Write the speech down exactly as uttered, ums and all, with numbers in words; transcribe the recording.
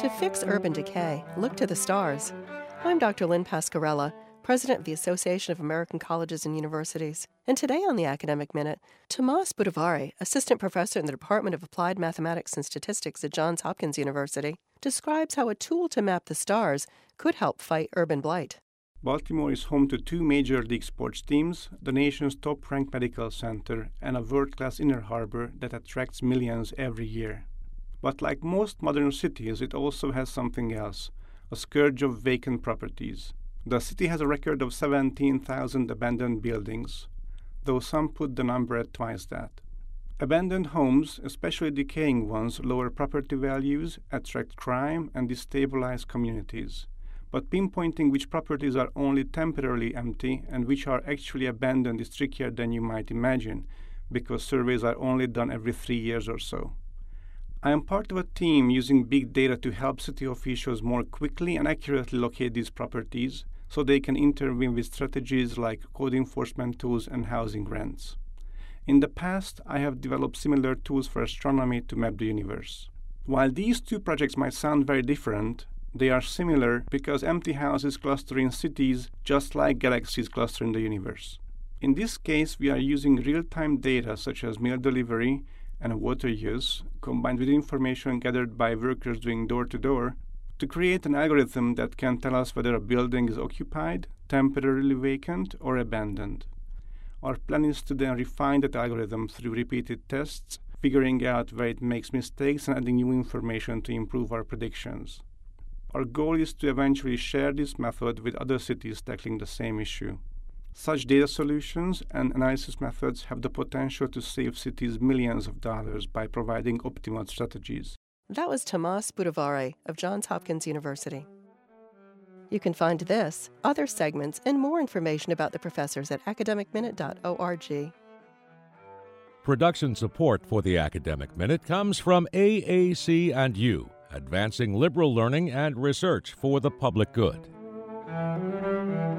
To fix urban decay, look to the stars. I'm Doctor Lynn Pascarella, President of the Association of American Colleges and Universities. And today on the Academic Minute, Tomas Budivari, Assistant Professor in the Department of Applied Mathematics and Statistics at Johns Hopkins University, describes how a tool to map the stars could help fight urban blight. Baltimore is home to two major league sports teams, the nation's top-ranked medical center, and a world-class inner harbor that attracts millions every year. But like most modern cities, it also has something else, a scourge of vacant properties. The city has a record of seventeen thousand abandoned buildings, though some put the number at twice that. Abandoned homes, especially decaying ones, lower property values, attract crime, and destabilize communities. But pinpointing which properties are only temporarily empty and which are actually abandoned is trickier than you might imagine, because surveys are only done every three years or so. I am part of a team using big data to help city officials more quickly and accurately locate these properties so they can intervene with strategies like code enforcement tools and housing rents. In the past, I have developed similar tools for astronomy to map the universe. While these two projects might sound very different, they are similar because empty houses cluster in cities just like galaxies cluster in the universe. In this case, we are using real-time data such as mail delivery and water use, combined with information gathered by workers doing door-to-door, to create an algorithm that can tell us whether a building is occupied, temporarily vacant, or abandoned. Our plan is to then refine that algorithm through repeated tests, figuring out where it makes mistakes and adding new information to improve our predictions. Our goal is to eventually share this method with other cities tackling the same issue. Such data solutions and analysis methods have the potential to save cities millions of dollars by providing optimal strategies. That was Tomas Budivari of Johns Hopkins University. You can find this, other segments, and more information about the professors at academic minute dot org. Production support for the Academic Minute comes from A A C and U, advancing liberal learning and research for the public good.